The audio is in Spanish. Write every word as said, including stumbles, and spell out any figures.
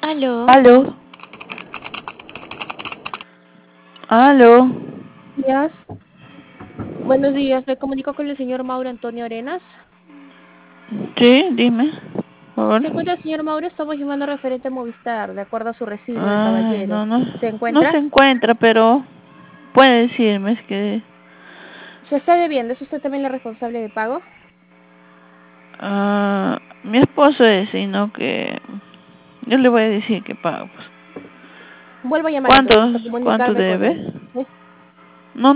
Aló. Aló. Aló. Días. Buenos días, me comunico con el señor Mauro Antonio Arenas. Sí, dime. Por favor. ¿Se encuentra el señor Mauro? Estamos llamando referente a Movistar, de acuerdo a su recibo de Ay, caballero. no, no. ¿Se No se encuentra? encuentra, pero puede decirme, es que... ¿Se está debiendo? ¿Es usted también la responsable de pago? ah, mi esposo es, sino que... Yo le voy a decir que pago, pues. Vuelvo a llamar ¿Cuánto, entonces hasta cuánto comunicarme con debe? él.